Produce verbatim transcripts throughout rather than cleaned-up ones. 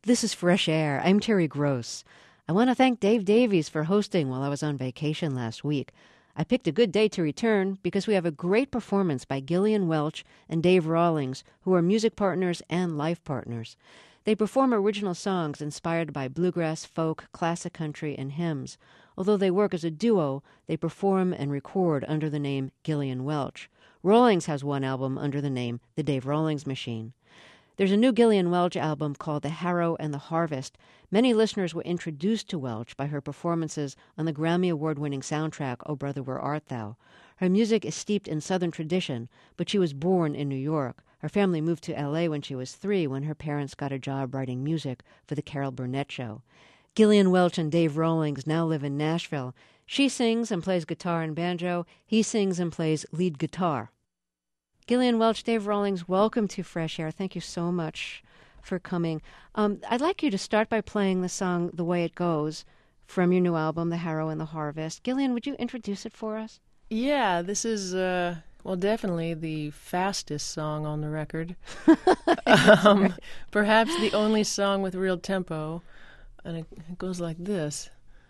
This is Fresh Air. I'm Terry Gross. I want to thank Dave Davies for hosting while I was on vacation last week. I picked a good day to return because we have a great performance by Gillian Welch and Dave Rawlings, who are music partners and life partners. They perform original songs inspired by bluegrass, folk, classic country, and hymns. Although they work as a duo, they perform and record under the name Gillian Welch. Rawlings has one album under the name The Dave Rawlings Machine. There's a new Gillian Welch album called The Harrow and the Harvest. Many listeners were introduced to Welch by her performances on the Grammy Award-winning soundtrack, Oh Brother, Where Art Thou? Her music is steeped in Southern tradition, but she was born in New York. Her family moved to L A when she was three, when her parents got a job writing music for the Carol Burnett Show. Gillian Welch and Dave Rawlings now live in Nashville. She sings and plays guitar and banjo. He sings and plays lead guitar. Gillian Welch, Dave Rawlings, welcome to Fresh Air. Thank you so much for coming. Um, I'd like you to start by playing the song The Way It Goes from your new album, The Harrow and the Harvest. Gillian, would you introduce it for us? Yeah, this is, uh, well, definitely the fastest song on the record. um, right. Perhaps the only song with real tempo. And it, it goes like this.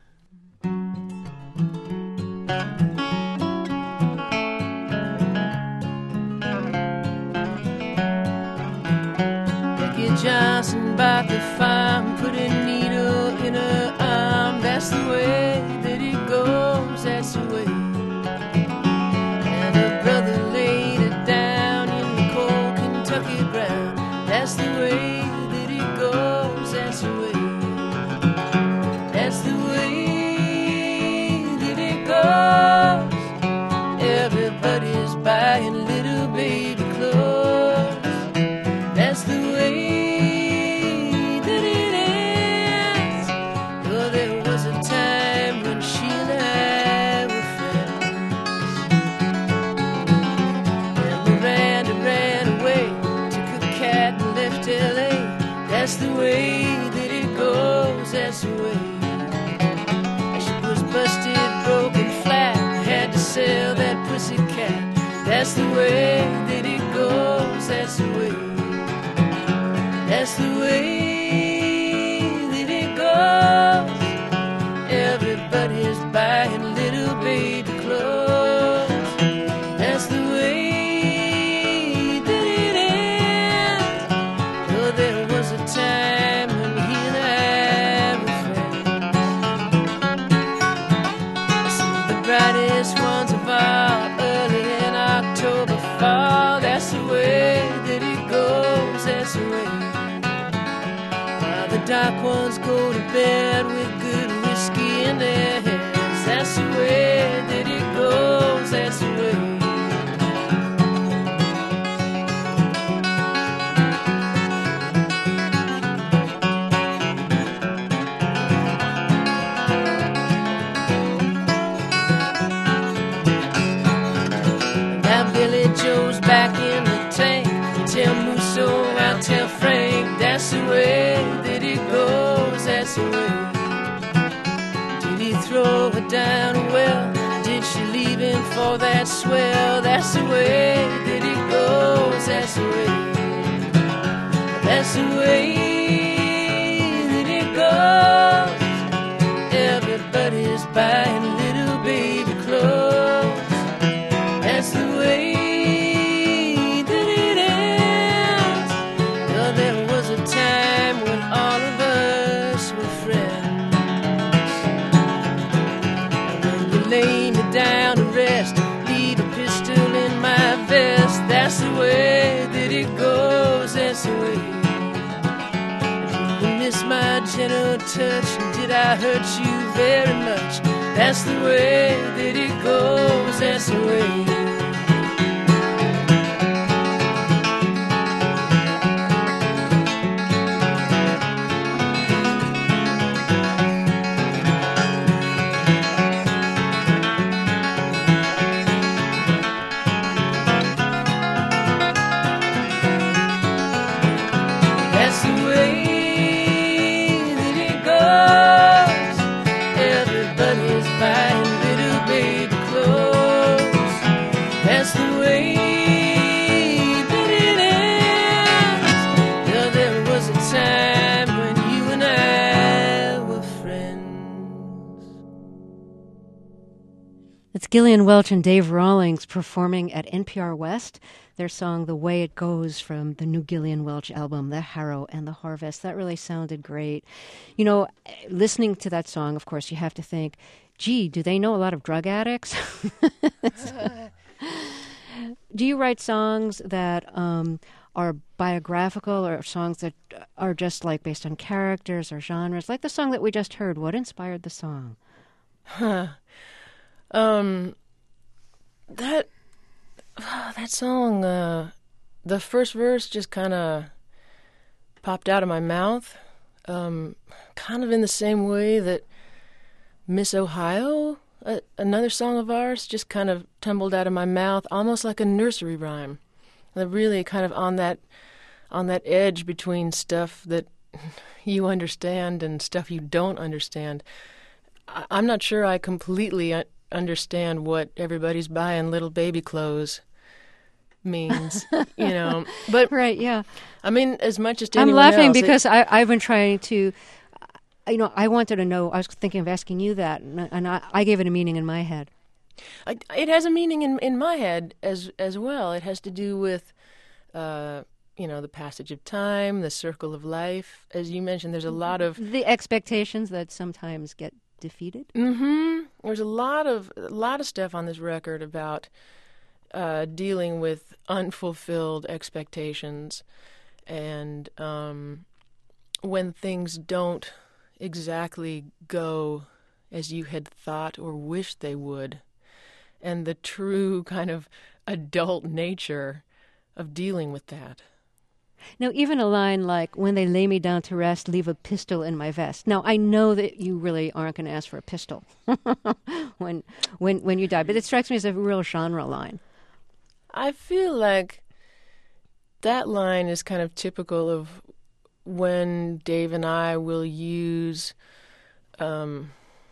Johnson bought the farm, put a needle in her arm. That's the way that it goes, that's the way. And her brother laid it down in the cold Kentucky ground. That's the way that it goes, that's the way. That's the way that it goes. Everybody's buying little baby clothes. That's the way. That's the way that it goes, that's the way. She was busted, broken, flat, had to sell that pussy cat. That's the way that it goes, that's the way. That's the way that it goes. Everybody's buying little baby clothes. That's the way. Time when he and I were friends. See the brightest ones of all, early in October, fall. That's the way that it goes, that's the way. While the dark ones go to bed with good whiskey in their hands. That's the way that it goes, that's the way. Joe's back in the tank. Tell Musso, I'll tell Frank. That's the way that it goes, that's the way. Did he throw her down a well? Did she leave him for that swell? That's the way that it goes, that's the way. That's the way that it goes. Everybody's buying little baby clothes. That's the way. Time when all of us were friends. And when you lay me down to rest, leave a pistol in my vest. That's the way that it goes, that's the way. Did you miss my gentle touch? Did I hurt you very much? That's the way that it goes, that's the way. Gillian Welch and Dave Rawlings performing at N P R West their song The Way It Goes from the new Gillian Welch album, The Harrow and the Harvest. That really sounded great. You know, listening to that song, of course, you have to think, gee, do they know a lot of drug addicts? Do you write songs that um, are biographical or songs that are just like based on characters or genres? Like the song that we just heard, what inspired the song? Huh. Um, that, oh, that song, uh, the first verse just kind of popped out of my mouth, um, kind of in the same way that Miss Ohio, uh, another song of ours, just kind of tumbled out of my mouth, almost like a nursery rhyme. They're really kind of on that, on that edge between stuff that you understand and stuff you don't understand. I- I'm not sure I completely un- understand what everybody's buying little baby clothes means, you know. But right, yeah. I mean, as much as I'm anyone laughing else, because it, I, I've been trying to, you know, I wanted to know, I was thinking of asking you that, and, and I, I gave it a meaning in my head. I, it has a meaning in in my head as as well. It has to do with, uh, you know, the passage of time, the circle of life. As you mentioned, there's a lot of the expectations that sometimes get defeated. Mm-hmm. There's a lot of a lot of stuff on this record about uh, dealing with unfulfilled expectations, and um, when things don't exactly go as you had thought or wished they would, and the true kind of adult nature of dealing with that. Now, even a line like, when they lay me down to rest, leave a pistol in my vest. Now, I know that you really aren't going to ask for a pistol when when when you die, but it strikes me as a real genre line. I feel like that line is kind of typical of when Dave and I will use um,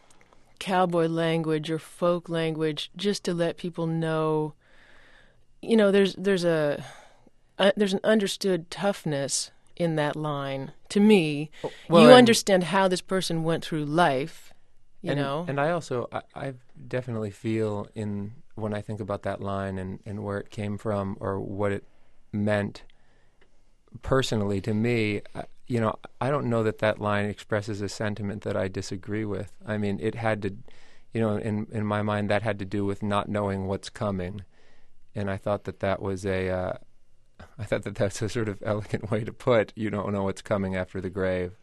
cowboy language or folk language just to let people know, you know, there's there's a... Uh, there's an understood toughness in that line. To me, well, you understand how this person went through life, you and, know. And I also, I, I definitely feel in when I think about that line and, and where it came from or what it meant personally to me, I, you know, I don't know that that line expresses a sentiment that I disagree with. I mean, it had to, you know, in in my mind, that had to do with not knowing what's coming, and I thought that that was a. Uh, I thought that that's a sort of elegant way to put, you don't know what's coming after the grave,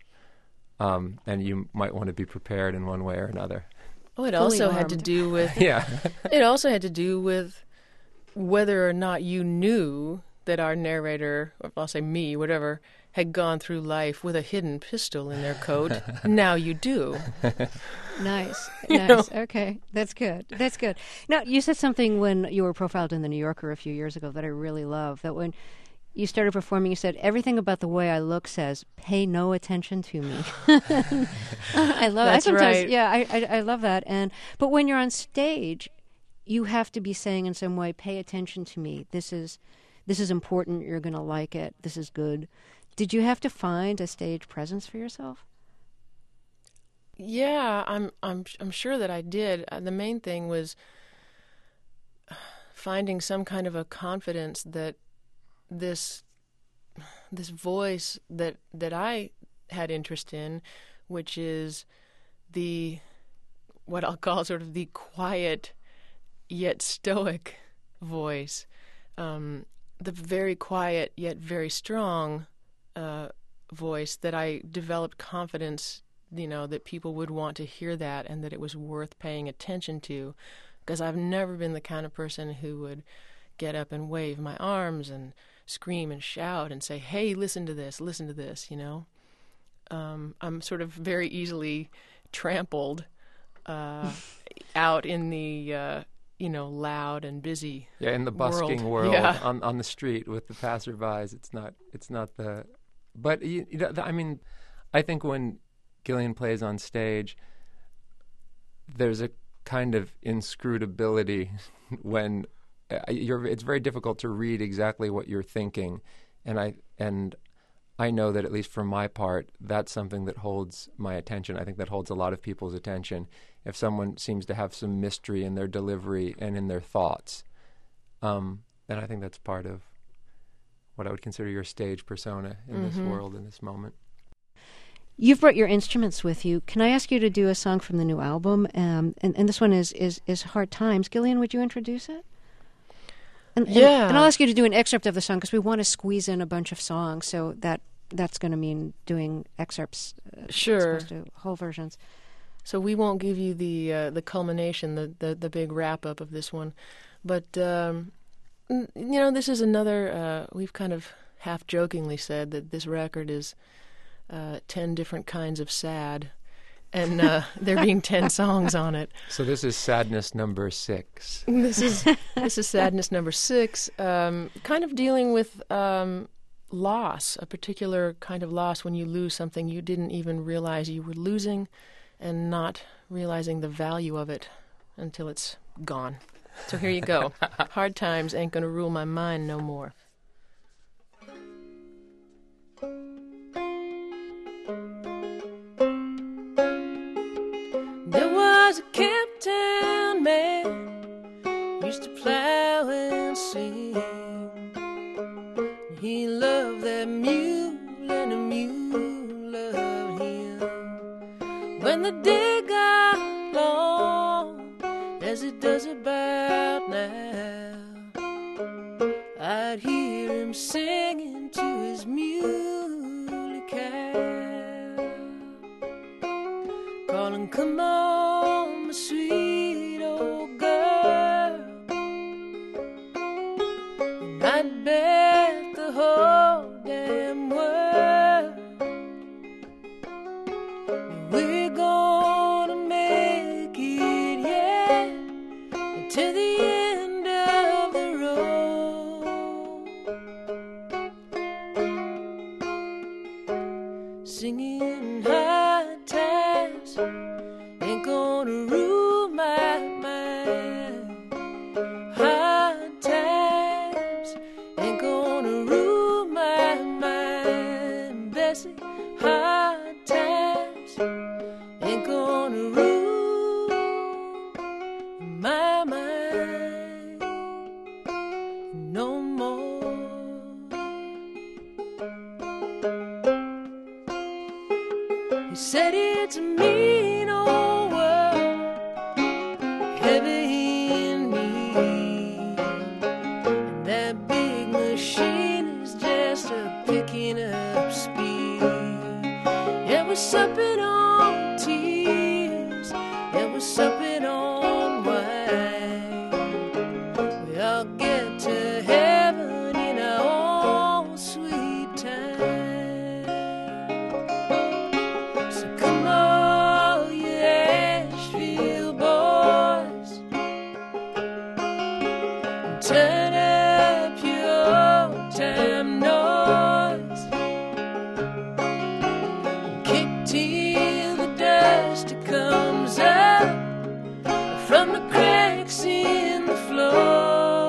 um, and you might want to be prepared in one way or another. Oh, it Fully also armed. had to do with yeah. It also had to do with whether or not you knew that our narrator, or I'll say me, whatever, had gone through life with a hidden pistol in their coat. Now you do. Nice, You nice. know? Okay, that's good. That's good. Now, you said something when you were profiled in the New Yorker a few years ago that I really love. That when you started performing, you said, everything about the way I look says, pay no attention to me. I love That's I sometimes, right. Yeah, I, I I love that. And but when you're on stage, you have to be saying in some way, pay attention to me. This is this is important. You're going to like it. This is good. Did you have to find a stage presence for yourself? Yeah, I'm I'm I'm sure that I did. Uh, the main thing was finding some kind of a confidence that this this voice that that I had interest in, which is the what I'll call sort of the quiet yet stoic voice, um, the very quiet yet very strong uh, voice that I developed confidence, you know, that people would want to hear that and that it was worth paying attention to, because I've never been the kind of person who would get up and wave my arms and scream and shout and say, hey, listen to this, listen to this, you know. Um, I'm sort of very easily trampled uh, out in the, uh, you know, loud and busy Yeah, in the busking world, world, Yeah. on on the street with the passerbys, it's not it's not the. But you, you know, I mean, I think when Gillian plays on stage, there's a kind of inscrutability when uh, you're. It's very difficult to read exactly what you're thinking, and I and I know that at least for my part, that's something that holds my attention. I think that holds a lot of people's attention. If someone seems to have some mystery in their delivery and in their thoughts, um, then I think that's part of what I would consider your stage persona in mm-hmm. this world, in this moment. You've brought your instruments with you. Can I ask you to do a song from the new album? Um, and, and this one is, is, is Hard Times. Gillian, would you introduce it? And, yeah. And, and I'll ask you to do an excerpt of the song because we want to squeeze in a bunch of songs, so that that's going to mean doing excerpts uh, sure. as opposed to whole versions. So we won't give you the uh, the culmination, the, the, the big wrap-up of this one. But, um, you know, this is another, uh, we've kind of half-jokingly said that this record is uh, ten different kinds of sad, and uh, there being ten songs on it. So this is sadness number six. This is this is sadness number six, um, kind of dealing with um, loss, a particular kind of loss when you lose something you didn't even realize you were losing, and not realizing the value of it until it's gone. So here you go. Hard times ain't gonna rule my mind no more. There was a Cape Town man used to plow and sing. He loved that mule and the mule loved him. When the day got long, as it does about now, I'd hear him singing to his muley cow, calling, come on, my sweet old girl. And I'd bet the whole damn world we're gonna make it, yeah, to the end of the road. Singing hard times ain't gonna rule my mind. Hard times ain't gonna rule my mind, Bessie. Hard times ain't gonna rule my mind no more. He said it's a mean old world, heavy in need, and that big machine is just a picking up speed. It was supping on tears, it was supping on wine. We all get to heaven in our own sweet time. So come on, you Asheville boys, and turn up your old time noise, and kick till the dust comes up from the cracks in the floor.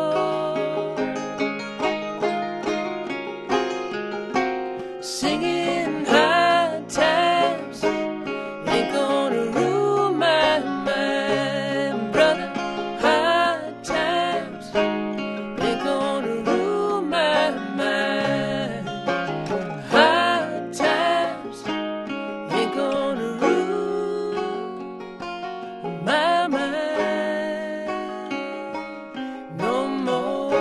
Singing hard times ain't gonna rule my mind, brother. Hard times ain't gonna rule my mind. Hard times ain't gonna rule my mind no more.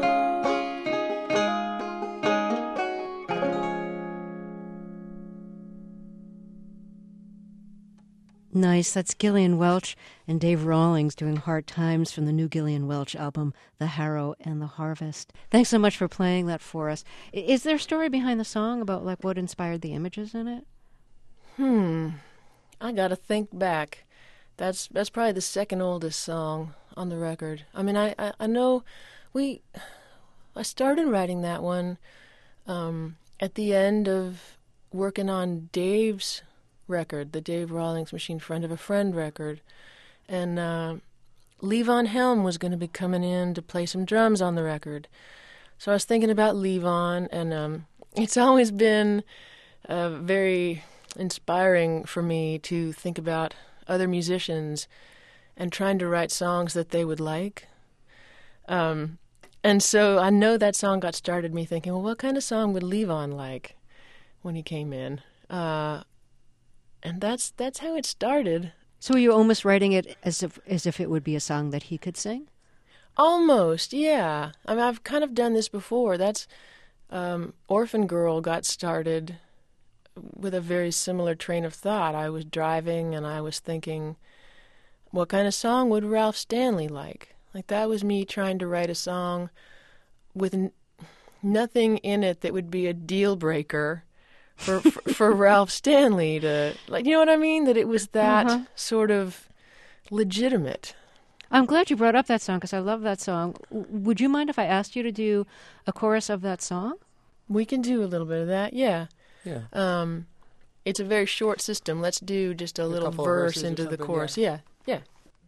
Nice. That's Gillian Welch and Dave Rawlings doing Hard Times from the new Gillian Welch album, The Harrow and the Harvest. Thanks so much for playing that for us. I- Is there a story behind the song about like what inspired the images in it? Hmm. I gotta think back. That's that's probably the second oldest song on the record. I mean, I, I, I know we... I started writing that one um, at the end of working on Dave's record, the Dave Rawlings Machine Friend of a Friend record. And uh, Levon Helm was going to be coming in to play some drums on the record. So I was thinking about Levon, and um, it's always been uh, very inspiring for me to think about other musicians and trying to write songs that they would like. Um, and so I know that song got started me thinking, well, what kind of song would Levon like when he came in? Uh, and that's that's how it started. So were you almost writing it as if as if it would be a song that he could sing? Almost, yeah. I mean, I've kind of done this before. That's um, Orphan Girl got started with a very similar train of thought. I was driving and I was thinking, what kind of song would Ralph Stanley like? Like, that was me trying to write a song with n- nothing in it that would be a deal breaker for for, for Ralph Stanley to, like, you know what I mean? That it was that Uh-huh. sort of legitimate. I'm glad you brought up that song because I love that song. W- would you mind if I asked you to do a chorus of that song? We can do a little bit of that, yeah. Yeah. Um, it's a very short system. Let's do just a, A little couple of verse verses or into the something, chorus. yeah. Yeah,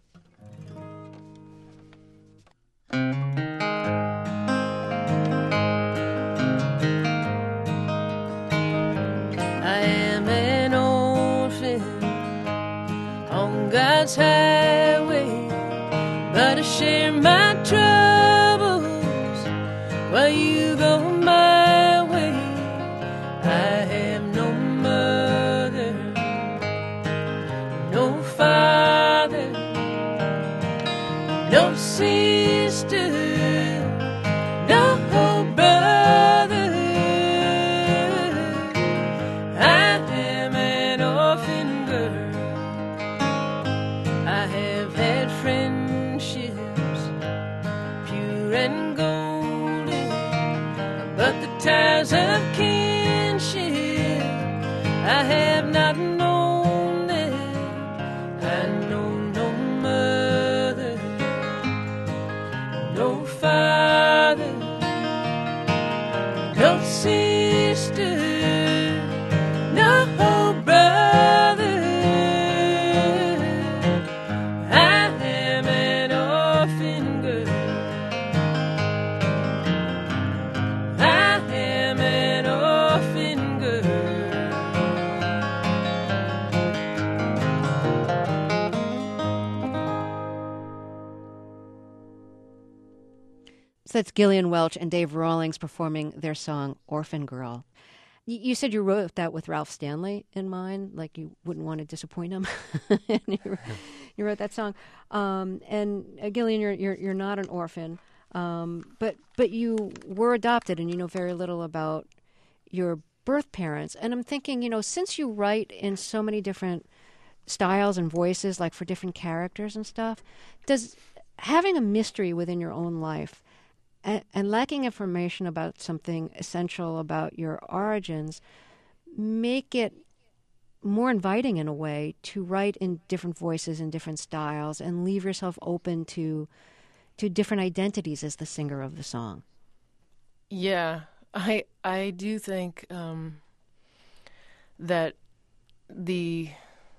I am an orphan on God's highway, but I share my troubles while you go my way. I have no mother, no father, no sister, no brother. I am an orphan girl. I have had friendships pure and golden, but the ties of kinship I have not known them. I know no mother, no father, no sister, no brother. I am an orphan girl. I am an orphan girl. So that's Gillian Welch and Dave Rawlings performing their song Orphan Girl. Y- You said you wrote that with Ralph Stanley in mind, like you wouldn't want to disappoint him. and you, wrote, you wrote that song. Um, and uh, Gillian, you're, you're you're not an orphan, um, but but you were adopted, and you know very little about your birth parents. And I'm thinking, you know, since you write in so many different styles and voices, like for different characters and stuff, does having a mystery within your own life and, and lacking information about something essential about your origins make it more inviting in a way to write in different voices and different styles and leave yourself open to to different identities as the singer of the song? Yeah, I I do think um, that the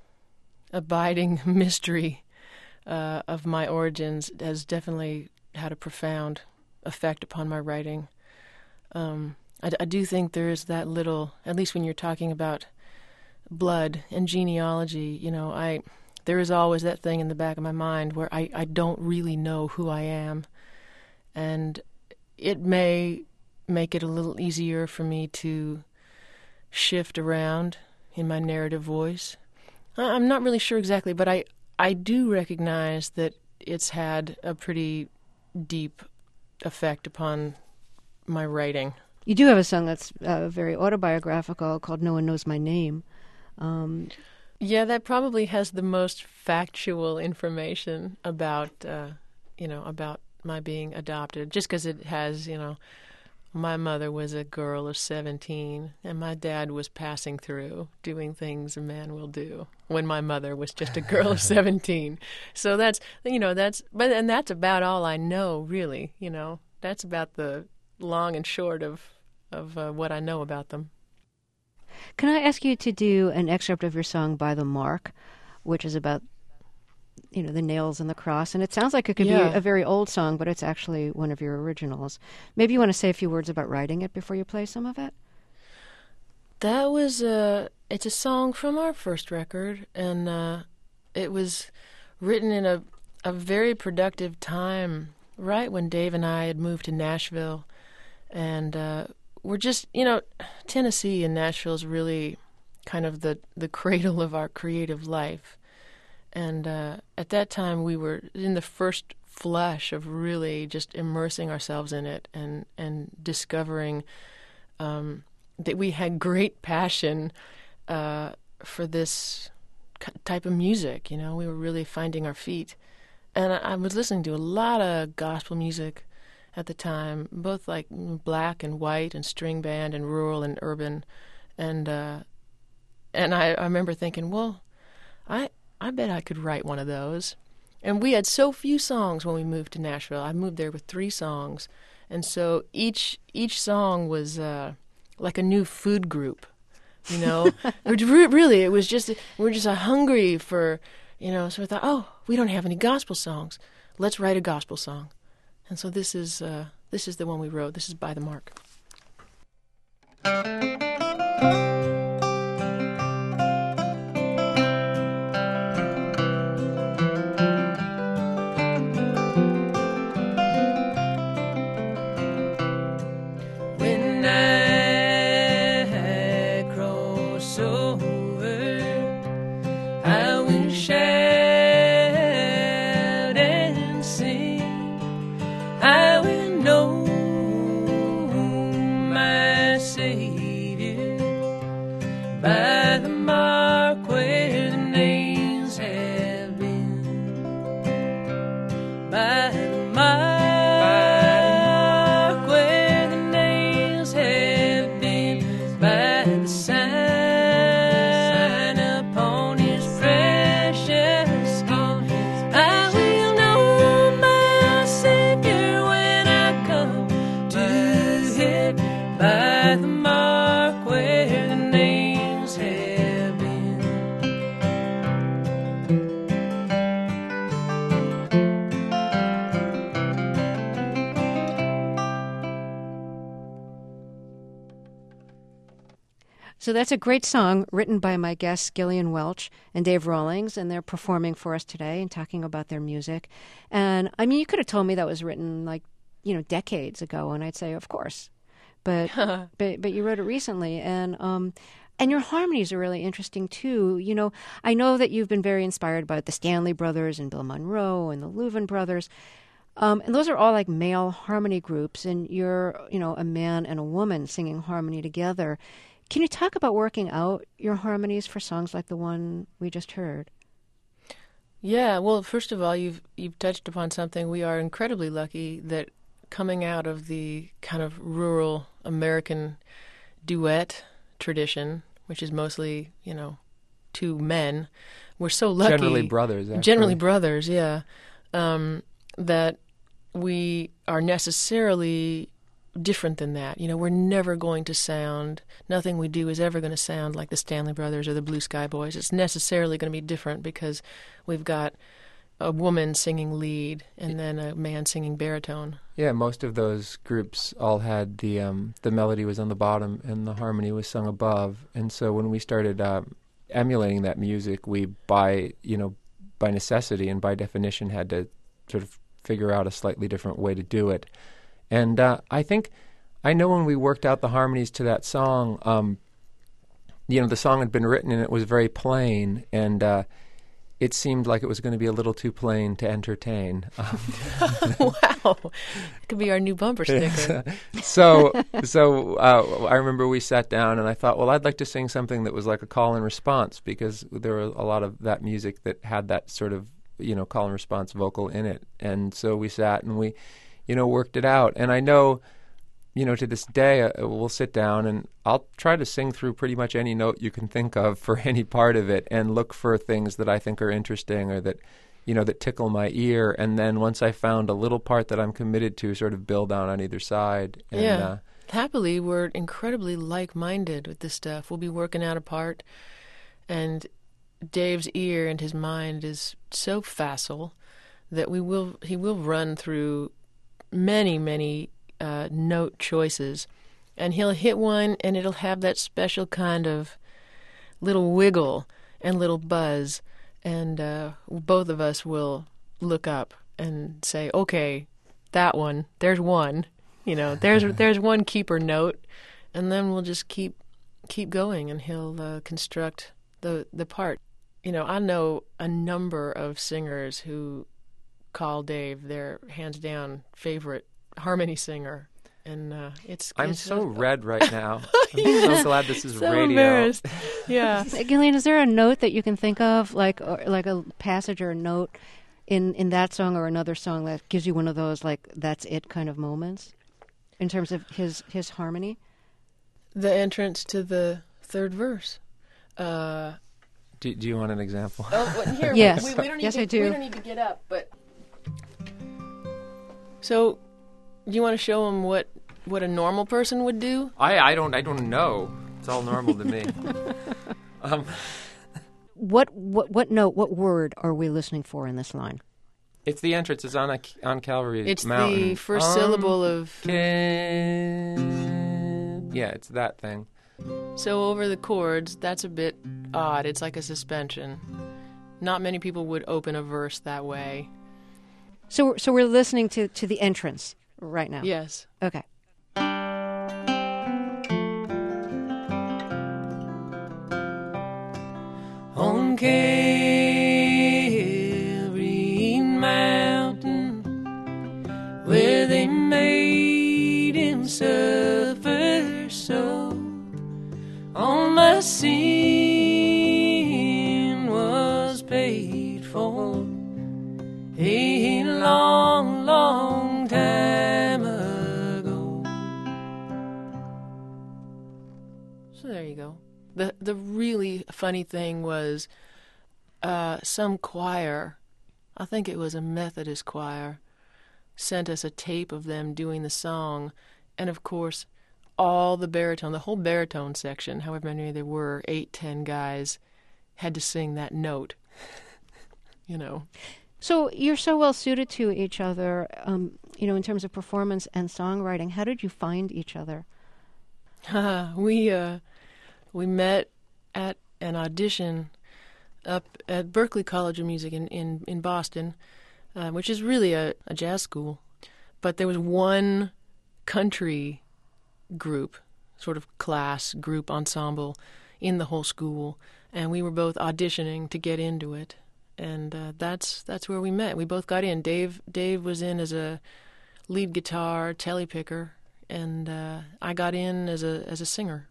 abiding mystery uh, of my origins has definitely had a profound effect upon my writing. Um, I, I do think there is that little, at least when you're talking about blood and genealogy, you know, I there is always that thing in the back of my mind where I, I don't really know who I am. And it may make it a little easier for me to shift around in my narrative voice. I- I'm not really sure exactly, but I, I do recognize that it's had a pretty deep effect upon my writing. You do have a song that's uh, very autobiographical called No One Knows My Name. Um, Yeah, that probably has the most factual information about, uh, you know, about my being adopted, just because it has, you know, my mother was a girl of seventeen, and my dad was passing through doing things a man will do when my mother was just a girl of seventeen. So that's, you know, that's, but, and that's about all I know, really, you know. That's about the long and short of, of uh, what I know about them. Can I ask you to do an excerpt of your song By the Mark, which is about, you know, the nails and the cross? And it sounds like it could Yeah. be a very old song, but it's actually one of your originals. Maybe you want to say a few words about writing it before you play some of it? That was a, it's a song from our first record, and uh, it was written in a, a very productive time, right when Dave and I had moved to Nashville. And uh, we're just, you know, Tennessee and Nashville is really kind of the, the cradle of our creative life. And uh, at that time, we were in the first flush of really just immersing ourselves in it and, and discovering um, that we had great passion uh, for this type of music. You know, we were really finding our feet. And I, I was listening to a lot of gospel music at the time, both like black and white and string band and rural and urban. And uh, and I, I remember thinking, well, I I bet I could write one of those. And we had so few songs when we moved to Nashville. I moved there with three songs. And so each each song was uh, like a new food group, you know. It re- really, it was just, we were just uh, hungry for, you know, so we thought, oh, we don't have any gospel songs. Let's write a gospel song. And so this is uh, this is the one we wrote. This is By the Mark. When I cross over, I will shout and sing. I will know my Savior by the mark where the nails have been. By the mark where the nails have been. By the sign upon His precious skin. I will know my Savior when I come to Him. By the mark where the nails have been. So that's a great song written by my guests Gillian Welch and Dave Rawlings, and they're performing for us today and talking about their music. And I mean, you could have told me that was written like, you know, decades ago, and I'd say, of course. But but but you wrote it recently, and um, and your harmonies are really interesting too. You know, I know that you've been very inspired by the Stanley Brothers and Bill Monroe and the Louvin Brothers. Um, and those are all like male harmony groups, and you're, you know, a man and a woman singing harmony together. Can you talk about working out your harmonies for songs like the one we just heard? Yeah, well, first of all, you've you've touched upon something. We are incredibly lucky that coming out of the kind of rural American duet tradition, which is mostly, you know, two men, we're so lucky. Generally brothers, actually. Generally brothers, yeah. Um, that we are necessarily different than that. You know, we're never going to sound, nothing we do is ever going to sound like the Stanley Brothers or the Blue Sky Boys. It's necessarily going to be different because we've got a woman singing lead and then a man singing baritone. Yeah, most of those groups all had the um, the melody was on the bottom and the harmony was sung above. And so when we started um, emulating that music, we by you know by necessity and by definition had to sort of figure out a slightly different way to do it. And uh, I think I know when we worked out the harmonies to that song, um, you know, the song had been written and it was very plain, and uh, it seemed like it was going to be a little too plain to entertain. Um, Wow. It could be our new bumper sticker. so so uh, I remember we sat down and I thought, well, I'd like to sing something that was like a call and response, because there were a lot of that music that had that sort of, you know, call and response vocal in it. And so we sat and we, you know, worked it out. And I know, you know, to this day, uh, we'll sit down and I'll try to sing through pretty much any note you can think of for any part of it and look for things that I think are interesting or that, you know, that tickle my ear. And then once I found a little part that I'm committed to, sort of build on on either side. And, yeah. Uh, Happily, we're incredibly like-minded with this stuff. We'll be working out a part, and Dave's ear and his mind is so facile that we will he will run through many, many uh, note choices, And he'll hit one, and it'll have that special kind of little wiggle and little buzz. And uh, both of us will look up and say, okay, that one, there's one. You know, there's there's one keeper note. And then we'll just keep keep going, and he'll uh, construct the, the part. You know, I know a number of singers who call Dave their hands-down favorite harmony singer. And uh, it's, I'm it's so uh, red right now. I'm so glad this is so radio. embarrassed. Yeah. Gillian, is there a note that you can think of, like or, like a passage or a note in, in that song or another song that gives you one of those, like, that's it kind of moments in terms of his, his harmony? The entrance to the third verse. Uh, Do, do you want an example? oh, well, here, Yes. we, we don't need Yes, to, I do. We don't need to get up, but... So, do you want to show them what, what a normal person would do? I, I don't I don't know. It's all normal to me. um, What, what what note, what word are we listening for in this line? it's the entrance. It's on a, on Calvary It's Mountain. the first Um, syllable of... Can... Yeah, it's that thing. So over the chords, that's a bit odd. It's like a suspension. Not many people would open a verse that way. So so we're listening to, to the entrance right now. Yes. Okay. On Calvary Mountain, where they made him suffer so, all my sin was paid for a long, long time ago. So there you go. The the really funny thing was uh, some choir, I think it was a Methodist choir, sent us a tape of them doing the song. And of course, all the baritone, the whole baritone section, however many there were, eight, ten guys, had to sing that note. You know. So you're so well suited to each other, um, you know, in terms of performance and songwriting. How did you find each other? we uh, we met at an audition up at Berklee College of Music in, in, in Boston, uh, which is really a, a jazz school. But there was one country group, sort of class, group, ensemble in the whole school, and we were both auditioning to get into it. And uh, that's that's where we met. We both got in. Dave Dave was in as a lead guitar, telly picker, and uh, I got in as a as a singer.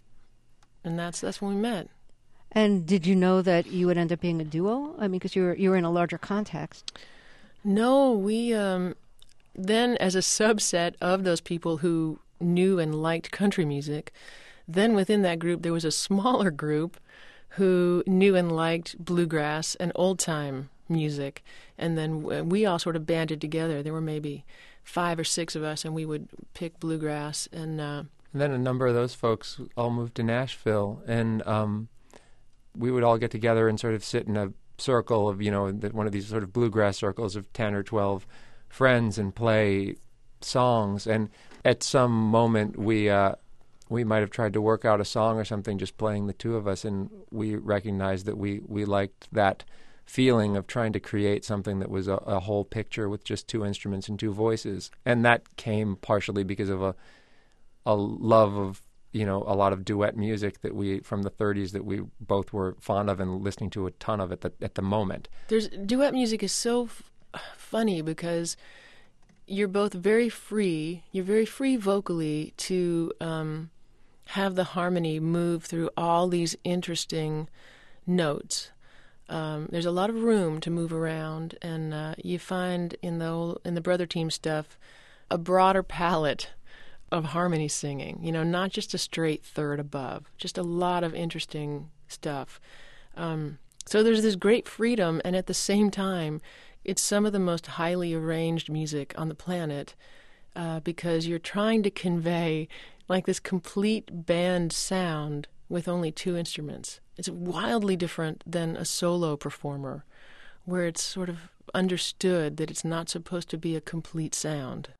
And that's that's when we met. And did you know that you would end up being a duo? I mean, because you were you were in a larger context. No, we um, then as a subset of those people who knew and liked country music, then within that group there was a smaller group who knew and liked bluegrass and old-time music. And then we all sort of banded together. There were maybe five or six of us, and we would pick bluegrass. And, uh, and then a number of those folks all moved to Nashville, and um, we would all get together and sort of sit in a circle of, you know, one of these sort of bluegrass circles of ten or twelve friends and play songs. And at some moment we... Uh, We might have tried to work out a song or something just playing the two of us, and we recognized that we, we liked that feeling of trying to create something that was a, a whole picture with just two instruments and two voices. And that came partially because of a a love of, you know, a lot of duet music that we, from the thirties, that we both were fond of and listening to a ton of at the, at the moment. There's duet music is so f- funny because you're both very free. You're very free vocally to... Um, have the harmony move through all these interesting notes. Um, there's a lot of room to move around, and uh, you find in the old, in the Brother Team stuff a broader palette of harmony singing. You know, not just a straight third above, just a lot of interesting stuff. Um, so there's this great freedom, and at the same time, it's some of the most highly arranged music on the planet uh, because you're trying to convey like this complete band sound with only two instruments. It's wildly different than a solo performer, where it's sort of understood that it's not supposed to be a complete sound.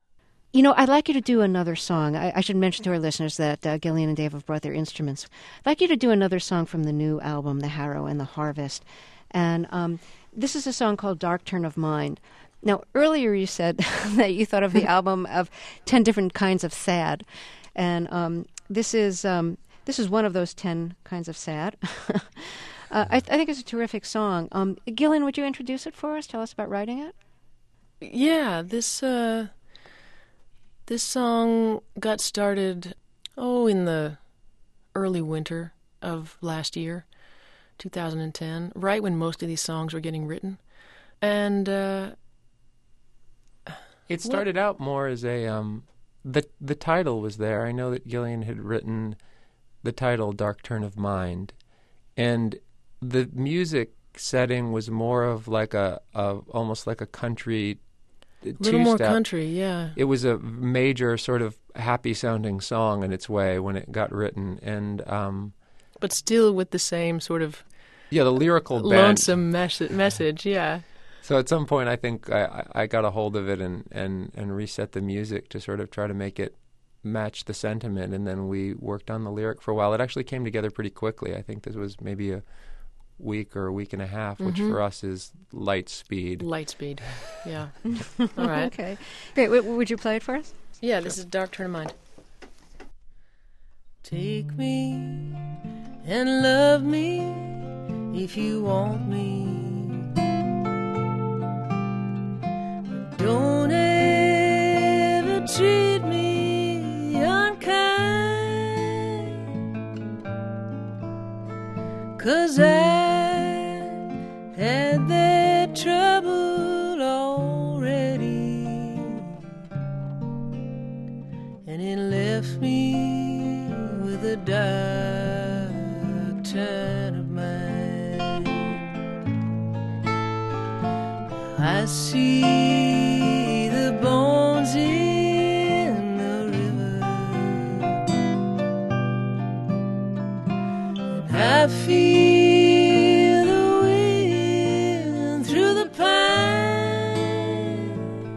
You know, I'd like you to do another song. I, I should mention to our listeners that uh, Gillian and Dave have brought their instruments. I'd like you to do another song from the new album, The Harrow and the Harvest. And um, this is a song called Dark Turn of Mind. Now, earlier you said that you thought of the album of ten different kinds of sad. And um, this is um, this is one of those ten kinds of sad. uh, I, th- I think it's a terrific song. Um, Gillian, would you introduce it for us? Tell us about writing it. Yeah, this... Uh... This song got started, oh, in the early winter of last year, two thousand ten, right when most of these songs were getting written. And uh, it started what? out more as a, um, the the title was there. I know that Gillian had written the title, Dark Turn of Mind. And the music setting was more of like a, a almost like a country A little more country, yeah. It was a major sort of happy-sounding song in its way when it got written, and um, but still with the same sort of yeah, the lyrical bent. lonesome mes- message, yeah. So at some point, I think I, I got a hold of it and, and, and reset the music to sort of try to make it match the sentiment, and then we worked on the lyric for a while. It actually came together pretty quickly. I think this was maybe a week or a week and a half, which mm-hmm. for us is light speed. Light speed, yeah. All right. Okay. Great. W- would you play it for us? Yeah, sure. This is Dark Turn of Mind. Take me and love me if you want me. Don't ever treat me unkind, 'cause I had that trouble already, and it left me with a dark turn of mind. I see the bones in the river, and I feel the wind through the pine,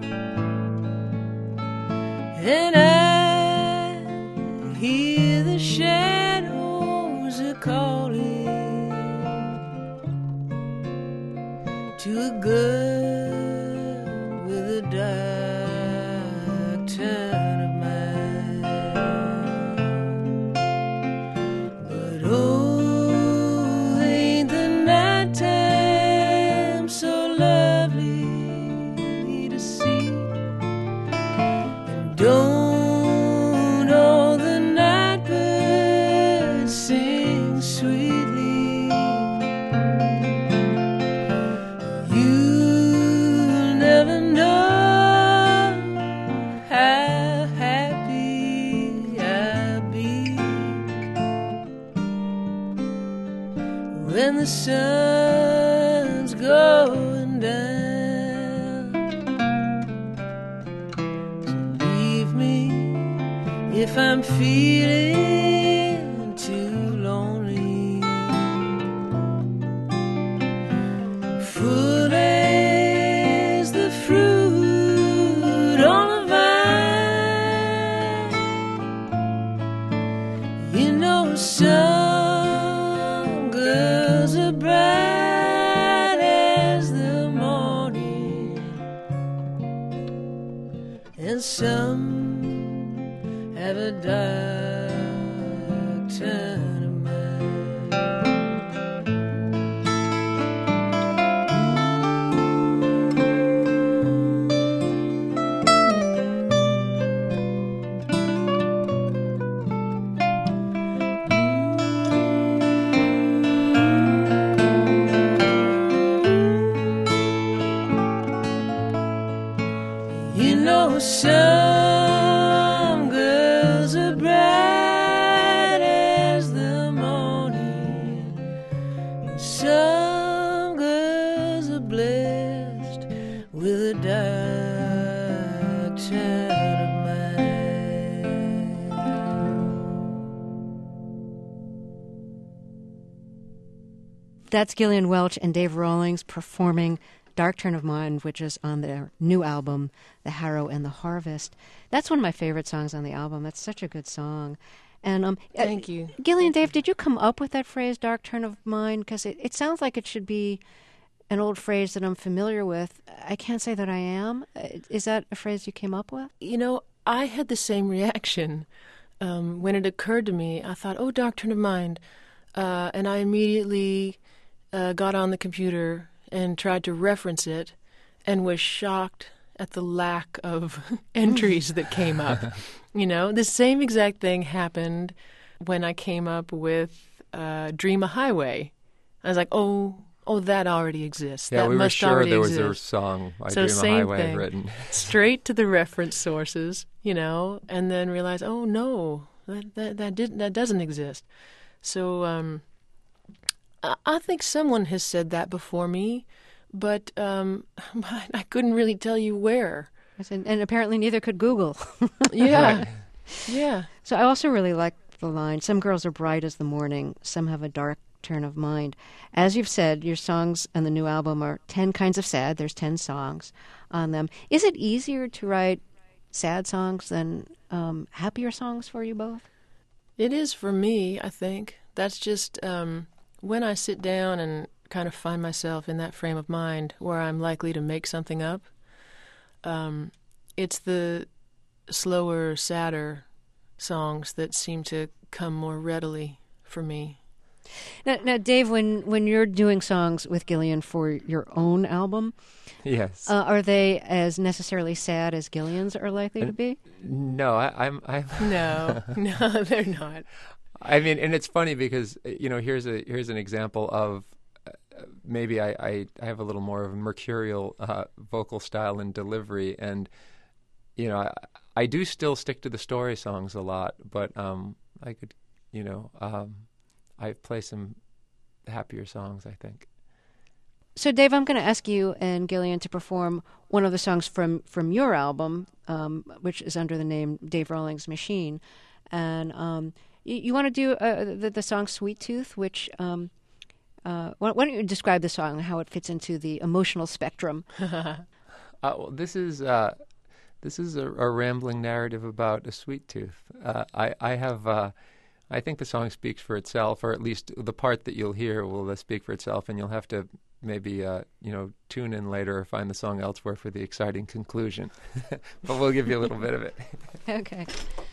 and I hear the shadows are calling to a girl with a dark turn of mind. But oh, ain't the night time so lovely to see, and don't all the night birds sing sweetly. You'll never know how happy I'll be when the sun's going down. So leave me if I'm feeling too lonely. Full as the fruit on the vine, you know some girls are bright as the morning, and some have a dark turn of mind. You know some girls are bright as the morning, and some girls are blessed with a dark turn of mind. That's Gillian Welch and Dave Rawlings performing Dark Turn of Mind, which is on their new album, The Harrow and the Harvest. That's one of my favorite songs on the album. That's such a good song. And um, Thank uh, you. Gillian, Dave, did you come up with that phrase, Dark Turn of Mind? Because it, it sounds like it should be an old phrase that I'm familiar with. I can't say that I am. Is that a phrase you came up with? You know, I had the same reaction. Um, when it occurred to me, I thought, oh, Dark Turn of Mind. Uh, and I immediately uh, got on the computer and tried to reference it and was shocked at the lack of entries that came up. You know, the same exact thing happened when I came up with uh, Dream a Highway. I was like, oh, oh, that already exists. Yeah, that we were must sure already there was exist. a song by So Dream a same Highway thing. written. Straight to the reference sources, you know, and then realize, oh no, that that that didn't that doesn't exist. So um, I, I think someone has said that before me, but um, I couldn't really tell you where. And, and apparently neither could Google. Yeah, Right. yeah. So I also really like the line, some girls are bright as the morning, some have a dark turn of mind. As you've said, your songs on the new album are ten kinds of sad. There's ten songs on them. Is it easier to write sad songs than um, happier songs for you both? It is for me, I think. That's just um, when I sit down and kind of find myself in that frame of mind where I'm likely to make something up. Um, it's the slower, sadder songs that seem to come more readily for me. Now, now Dave, when, when you're doing songs with Gillian for your own album, Yes. uh, are they as necessarily sad as Gillian's are likely to be? No, I, I'm. I'm No, no, they're not. I mean, and it's funny because you know, here's a here's an example of uh, maybe I, I, I have a little more of a mercurial uh, vocal style and delivery, and you know, I, I do still stick to the story songs a lot, but um, I could, you know, um, I play some happier songs, I think. So, Dave, I'm going to ask you and Gillian to perform one of the songs from, from your album, um, which is under the name Dave Rawlings Machine. And um, you, you want to do uh, the, the song Sweet Tooth, which, um, uh, why, why don't you describe the song and how it fits into the emotional spectrum? uh, well, this is uh, this is a, a rambling narrative about a sweet tooth. Uh, I, I have... Uh, I think the song speaks for itself, or at least the part that you'll hear will uh, speak for itself, and you'll have to maybe, uh, you know, tune in later or find the song elsewhere for the exciting conclusion. But we'll give you a little bit of it. Okay.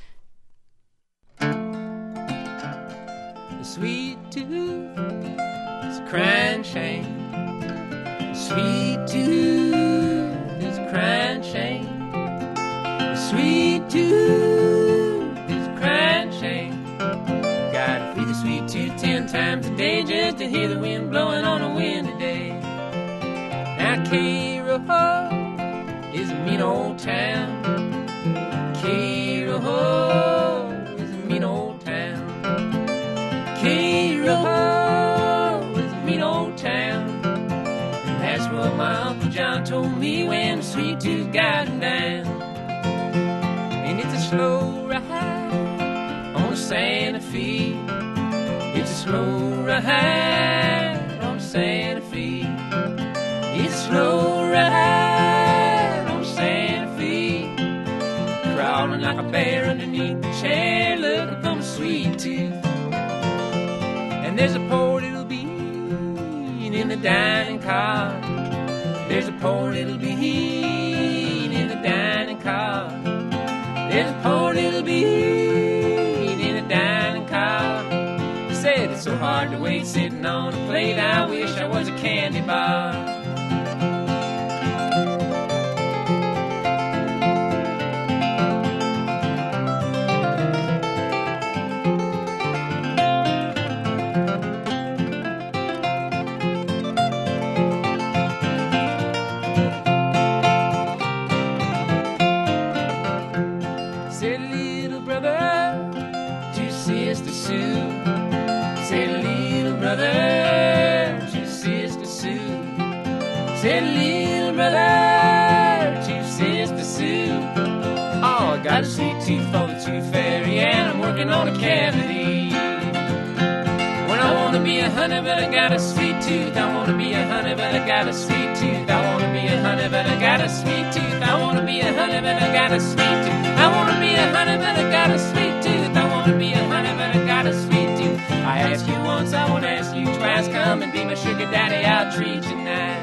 The sweet tooth is a crying shame. The sweet tooth is a crying shame. The sweet tooth is a crying shame. Gotta feed the sweet tooth ten times a day just to hear the wind blowing on a windy day. Now Cairo is a mean old town. Cairo is a mean old town. Cairo is a mean old town. And that's what my Uncle John told me when the sweet tooth got him down. And it's a slow ride on Santa Fe. It's a slow ride on Santa Fe. It's a slow ride on Santa Fe. Crawling like a bear underneath the chair, looking for my sweet tooth. And there's a poor little bean in the dining car. There's a poor little bean in the dining car. There's a poor little bean in the dining car. He said it's so hard to wait sitting on a plate. I wish I was a candy bar. Said little brother to Sister Sue. Said little brother to Sister Sue. Said little brother to Sister Sue. Oh, I got a sweet tooth for the tooth fairy, and I'm working on a cavity. When I want to be a honey, but I got a sweet tooth. I want to be a honey, but I got a sweet tooth. I want honey, but I got a sweet tooth. I wanna be a honey, but I got a sweet tooth. I wanna be a honey, but I got a sweet tooth. I wanna be a honey, but I got a sweet tooth. I asked you once, I won't ask you twice. Come and be my sugar daddy, I'll treat you nice.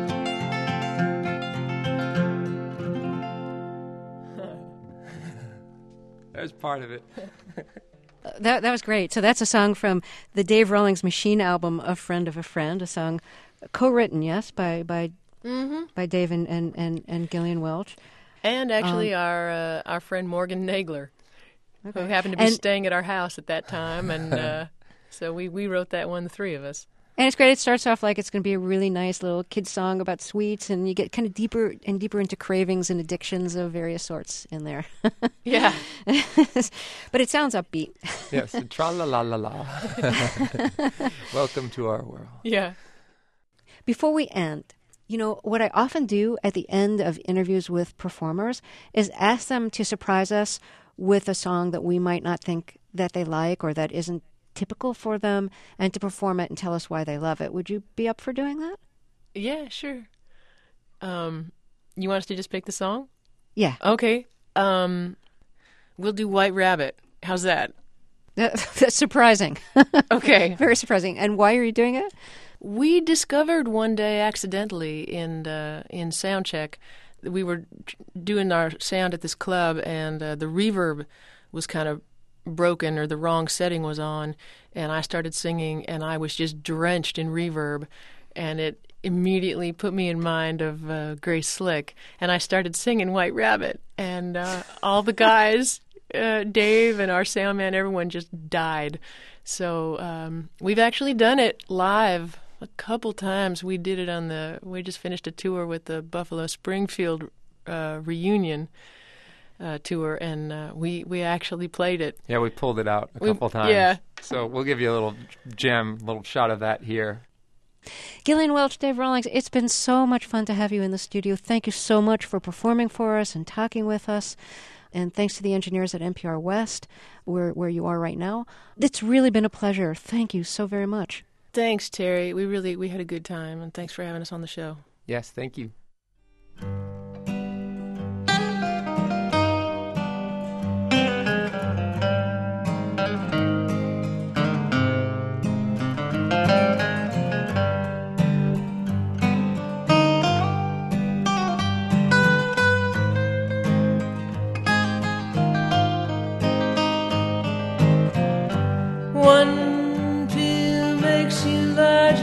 That's part of it. That that was great. So that's a song from the Dave Rawlings Machine album, "A Friend of a Friend," a song co-written, yes, by by Mm-hmm. by Dave and, and, and, and Gillian Welch. And actually, Um, our uh, our friend Morgan Nagler, Okay. who happened to be And- staying at our house at that time, and uh, so we, we wrote that one, the three of us. And it's great. It starts off like it's going to be a really nice little kid song about sweets, and you get kind of deeper and deeper into cravings and addictions of various sorts in there. Yeah. But it sounds upbeat. Yes, tra-la-la-la-la. Welcome to our world. Yeah. Before we end, you know, what I often do at the end of interviews with performers is ask them to surprise us with a song that we might not think that they like or that isn't typical for them, and to perform it and tell us why they love it. Would you be up for doing that? Yeah, sure. Um, you want us to just pick the song? Yeah. Okay. Um, we'll do White Rabbit. How's that? That's surprising. Okay. Very surprising. And why are you doing it? We discovered one day accidentally in uh, in sound check, we were doing our sound at this club, and uh, the reverb was kind of broken, or the wrong setting was on, and I started singing, and I was just drenched in reverb, and it immediately put me in mind of uh, Grace Slick, and I started singing White Rabbit, and uh, all the guys, uh, Dave and our sound man, everyone just died. So um, we've actually done it live a couple times. We did it on the, we just finished a tour with the Buffalo Springfield uh, reunion uh, tour, and uh, we, we actually played it. Yeah, we pulled it out a We- couple times. yeah. So we'll give you a little gem, little shot of that here. Gillian Welch, Dave Rawlings, it's been so much fun to have you in the studio. Thank you so much for performing for us and talking with us. And thanks to the engineers at N P R West, where, where you are right now. It's really been a pleasure. Thank you so very much. Thanks, Terry. We really, we had a good time, and thanks for having us on the show. Yes, thank you. One pill makes you larger,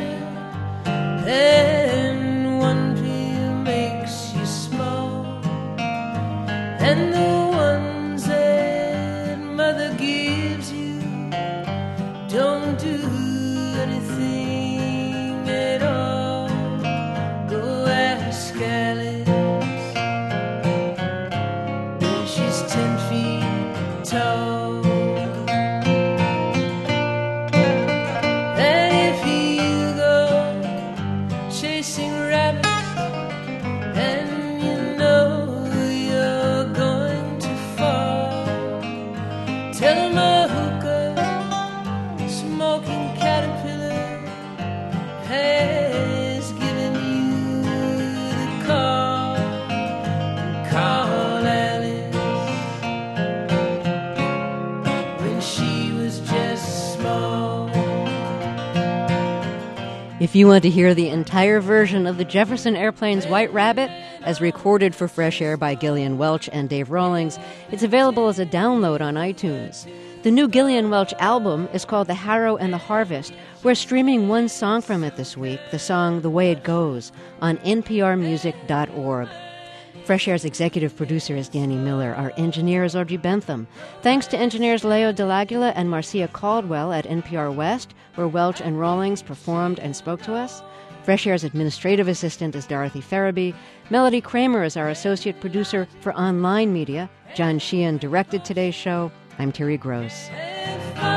and one pill makes you small, and the ones that mother gives you don't do anything at all. Go ask Alice, she's ten feet tall. If you want to hear the entire version of the Jefferson Airplane's White Rabbit, as recorded for Fresh Air by Gillian Welch and Dave Rawlings, it's available as a download on iTunes. The new Gillian Welch album is called The Harrow and the Harvest. We're streaming one song from it this week, the song The Way It Goes, on N P R music dot org. Fresh Air's executive producer is Danny Miller. Our engineer is Audrey Bentham. Thanks to engineers Leo Delagula and Marcia Caldwell at N P R West, where Welch and Rawlings performed and spoke to us. Fresh Air's administrative assistant is Dorothy Farabee. Melody Kramer is our associate producer for online media. John Sheehan directed today's show. I'm Terry Gross. If I